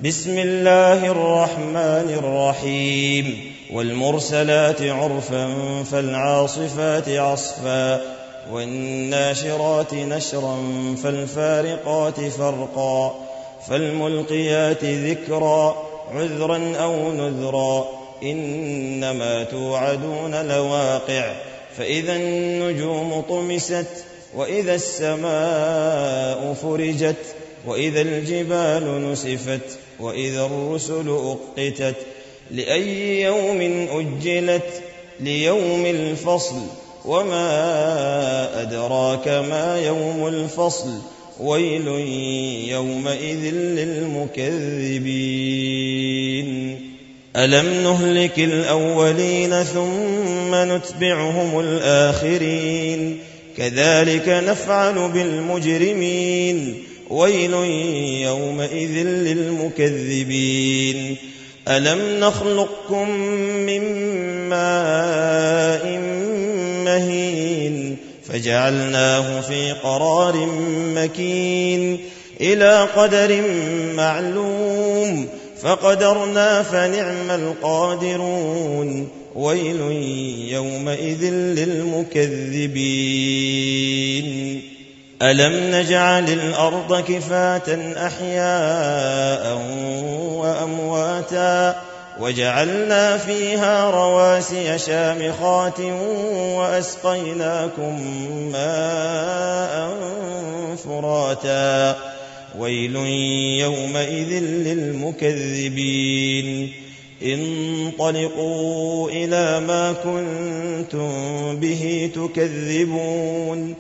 بسم الله الرحمن الرحيم والمرسلات عرفا فالعاصفات عصفا والناشرات نشرا فالفارقات فرقا فالملقيات ذكرا عذرا أو نذرا إنما توعدون لواقع فإذا النجوم طمست وإذا السماء فرجت وإذا الجبال نسفت وإذا الرسل أقتت لأي يوم أجلت ليوم الفصل وما أدراك ما يوم الفصل ويل يومئذ للمكذبين ألم نهلك الأولين ثم نتبعهم الآخرين كذلك نفعل بالمجرمين ويل يومئذ للمكذبين ألم نخلقكم من ماء مهين فجعلناه في قرار مكين إلى قدر معلوم فقدرنا فنعم القادرون ويل يومئذ للمكذبين ألم نجعل الأرض كفاة أحياء وأمواتا وجعلنا فيها رواسي شامخات وأسقيناكم ماء فراتا ويل يومئذ للمكذبين انطلقوا إلى ما كنتم به تكذبون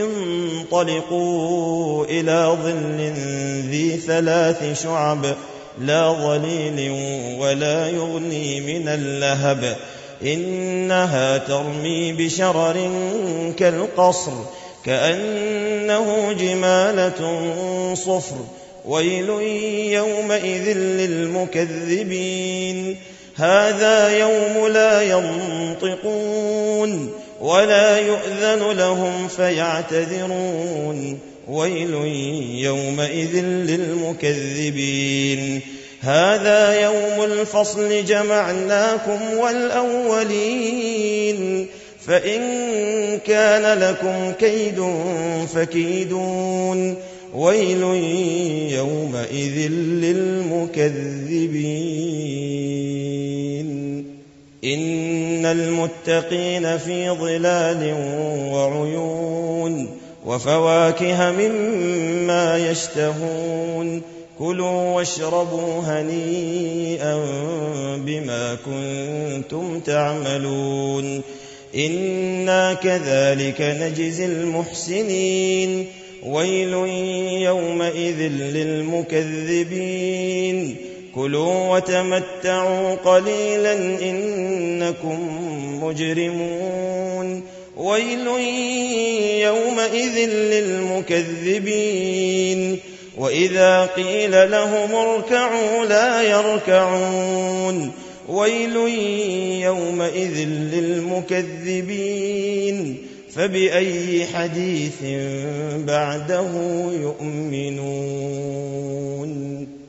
انطلقوا إلى ظل ذي 3 شعب لا ظليل ولا يغني من اللهب إنها ترمي بشرر كالقصر كأنه جمالة صفر ويل يومئذ للمكذبين هذا يوم لا ينطقون ولا يؤذن لهم فيعتذرون ويل يومئذ للمكذبين هذا يوم الفصل جمعناكم والأولين فإن كان لكم كيد فكيدون ويل يومئذ للمكذبين إن المتقين في ظلال وعيون وفواكه مما يشتهون كلوا واشربوا هنيئا بما كنتم تعملون إنا كذلك نجزي المحسنين ويل يومئذ للمكذبين كلوا وتمتعوا قليلا إنكم مجرمون ويل يومئذ للمكذبين وإذا قيل لهم اركعوا لا يركعون ويل يومئذ للمكذبين فبأي حديث بعده يؤمنون